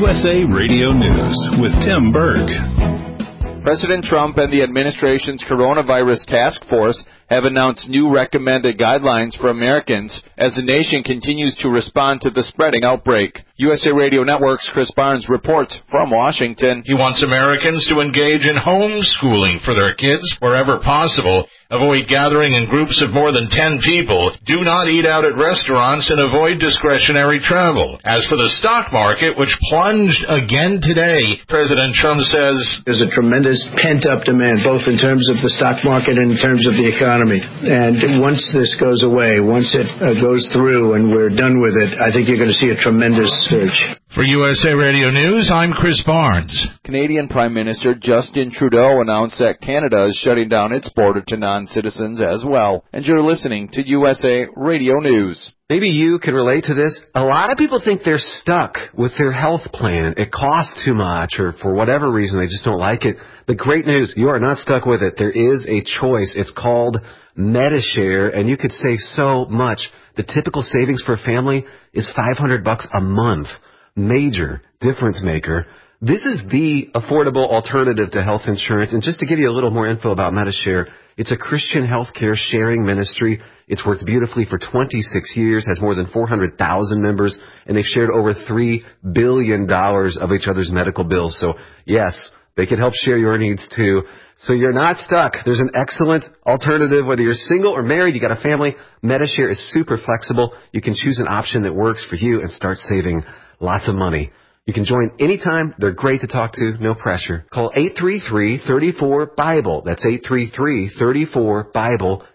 USA Radio News with Tim Berg. President Trump and the administration's coronavirus task force have announced new recommended guidelines for Americans as the nation continues to respond to the spreading outbreak. USA Radio Network's Chris Barnes reports from Washington. He wants Americans to engage in homeschooling for their kids wherever possible. Avoid gathering in groups of more than 10 people. Do not eat out at restaurants and avoid discretionary travel. As for the stock market, which plunged again today, President Trump says there's a tremendous pent-up demand, both in terms of the stock market and in terms of the economy. And once this goes away, once it goes through and we're done with it, I think you're going to see a tremendous surge. For USA Radio News, I'm Chris Barnes. Canadian Prime Minister Justin Trudeau announced that Canada is shutting down its border to non-citizens as well. And you're listening to USA Radio News. Maybe you can relate to this. A lot of people think they're stuck with their health plan. It costs too much, or for whatever reason, they just don't like it. But great news, you are not stuck with it. There is a choice. It's called Medi-Share, and you could save so much. The typical savings for a family is $500 a month. Major difference maker. This is the affordable alternative to health insurance. And just to give you a little more info about Medi-Share, it's a Christian healthcare sharing ministry. It's worked beautifully for 26 years, has more than 400,000 members, and they've shared over $3 billion of each other's medical bills. So, yes, they can help share your needs, too. So you're not stuck. There's an excellent alternative. Whether you're single or married, you got a family, Medi-Share is super flexible. You can choose an option that works for you and start saving lots of money. You can join anytime. They're great to talk to. No pressure. Call 833-34-BIBLE. That's 833-34-BIBLE.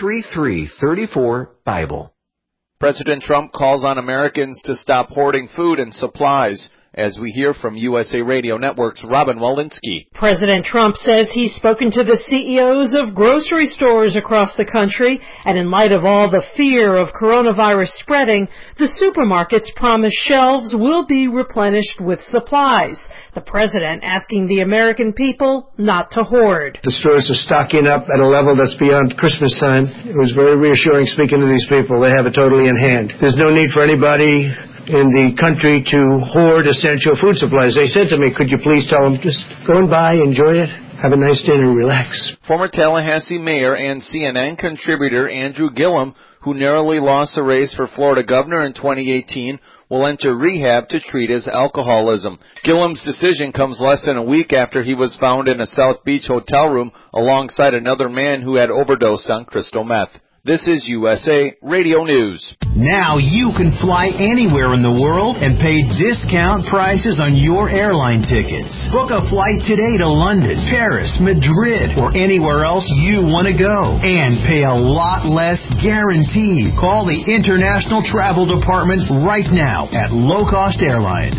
833-34-BIBLE. President Trump calls on Americans to stop hoarding food and supplies. As we hear from USA Radio Network's Robin Walensky. President Trump says he's spoken to the CEOs of grocery stores across the country, and in light of all the fear of coronavirus spreading, the supermarkets promise shelves will be replenished with supplies. The president asking the American people not to hoard. The stores are stocking up at a level that's beyond Christmas time. It was very reassuring speaking to these people. They have it totally in hand. There's no need for anybody in the country to hoard essential food supplies. They said to me, could you please tell them, just go and buy, enjoy it, have a nice dinner, relax. Former Tallahassee mayor and CNN contributor Andrew Gillum, who narrowly lost the race for Florida governor in 2018, will enter rehab to treat his alcoholism. Gillum's decision comes less than a week after he was found in a South Beach hotel room alongside another man who had overdosed on crystal meth. This is USA Radio News. Now you can fly anywhere in the world and pay discount prices on your airline tickets. Book a flight today to London, Paris, Madrid, or anywhere else you want to go. And pay a lot less guaranteed. Call the International Travel Department right now at Low Cost Airlines.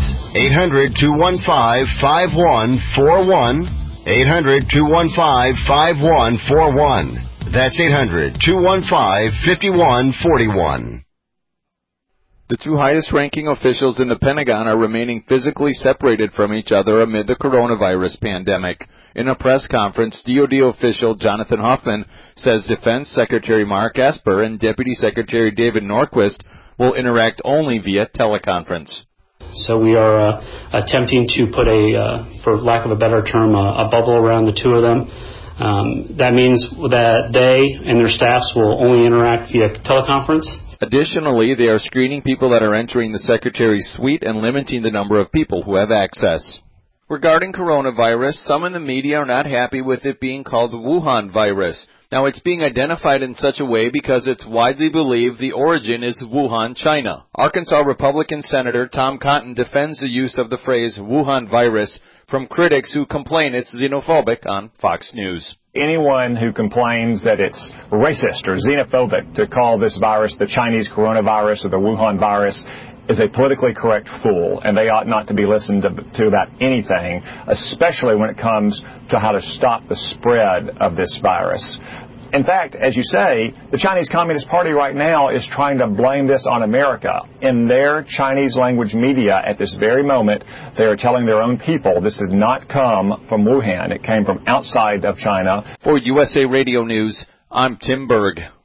800-215-5141. 800-215-5141. That's 800-215-5141. The two highest-ranking officials in the Pentagon are remaining physically separated from each other amid the coronavirus pandemic. In a press conference, DoD official Jonathan Hoffman says Defense Secretary Mark Esper and Deputy Secretary David Norquist will interact only via teleconference. So we are attempting to put for lack of a better term, a bubble around the two of them. That means that they and their staffs will only interact via teleconference. Additionally, they are screening people that are entering the Secretary's suite and limiting the number of people who have access. Regarding coronavirus, some in the media are not happy with it being called Wuhan virus. Now, it's being identified in such a way because it's widely believed the origin is Wuhan, China. Arkansas Republican Senator Tom Cotton defends the use of the phrase Wuhan virus from critics who complain it's xenophobic on Fox News. Anyone who complains that it's racist or xenophobic to call this virus the Chinese coronavirus or the Wuhan virus is a politically correct fool, and they ought not to be listened to about anything, especially when it comes to how to stop the spread of this virus. In fact, as you say, the Chinese Communist Party right now is trying to blame this on America. In their Chinese language media at this very moment, they are telling their own people this did not come from Wuhan. It came from outside of China. For USA Radio News, I'm Tim Berg.